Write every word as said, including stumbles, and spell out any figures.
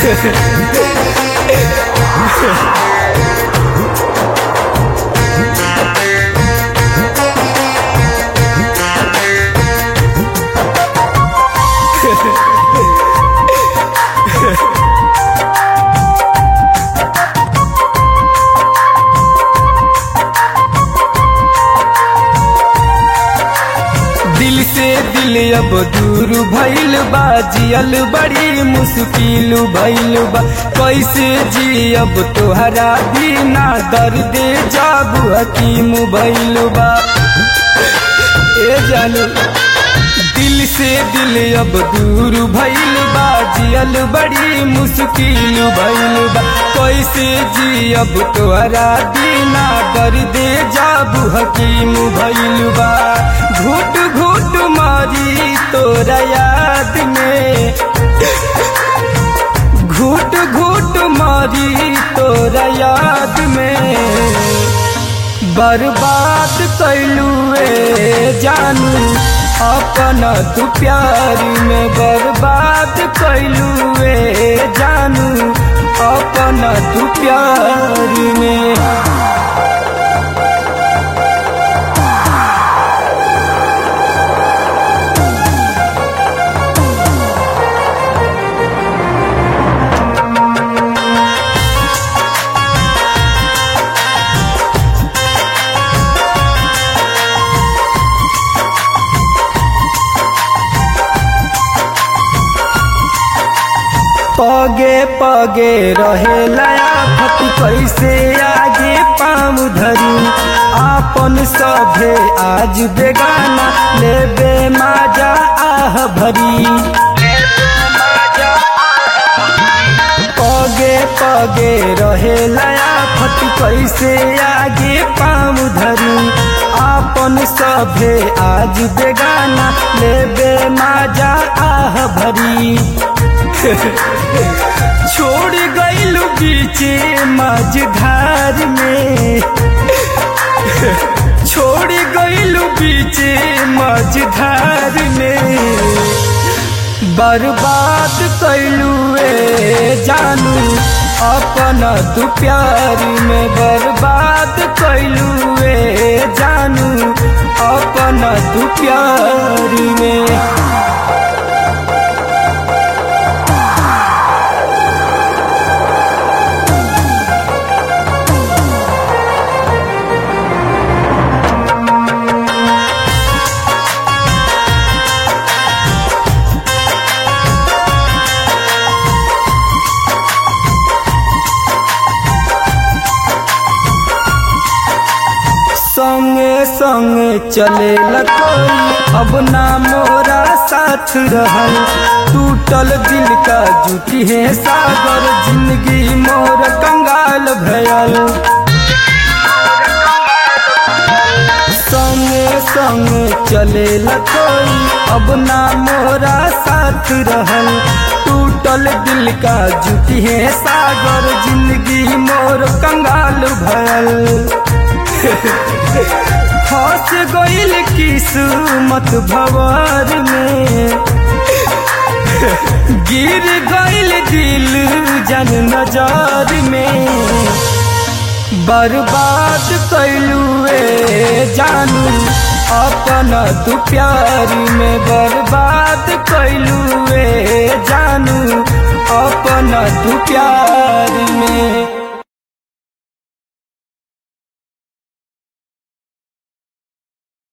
दिल से दिल अब दूर भइल बा, जियल बड़ी मुश्किल भइल बा। कैसे जी अब तोहरा बिना, दर्द जब हकीम भइल बा। ए जानू दिल से दिल अब दूर भइल बा, जियल बड़ी मुश्किल भइल बा। कैसे जी अब तोहरा बिना, दर्द जब हकीम भइल बा। घुट घुट मारी तोरा याद में, घुट घुट मारी तोरा याद में। बर्बाद कैलू ए जानू अपना तू प्यार में, बर्बाद कैलू ए जानू अपना तू प्यार में। पगे पगे रहे लया फत, कैसे आगे पाँव धरी। आपन सभे आज बेगाना, लेबे माजा आह भरी। पगे पगे रहे लया फत, कैसे आगे पाँव धरी। आपन सभे आज बेगाना, लेबे माजा आह भरी। छोड़ गइल बीचे मझधार में, छोड़ गइल बीचे मझधार में। बर्बाद कैलू ए जानू अपना तू प्यार में, बर्बाद कैलू ए जानू अपना तू प्यार में। संगे संगे चले कोई, अब ना मोरा साथ रहल। टूटल दिल का जुटी है सागर, जिंदगी मोर कंगाल भयल। संगे संगे चले कोई, अब ना मोरा साथ रहल। टूटल दिल का जुटी है सागर, जिंदगी मोर कंगाल भयल। फंस गइल किस्मत भंवर में, गिर गइल दिल जन नजर में। बर्बाद कैलू ए जानू अपना तू प्यार में, बर्बाद कैलू ए जानू अपना तू प्यार में।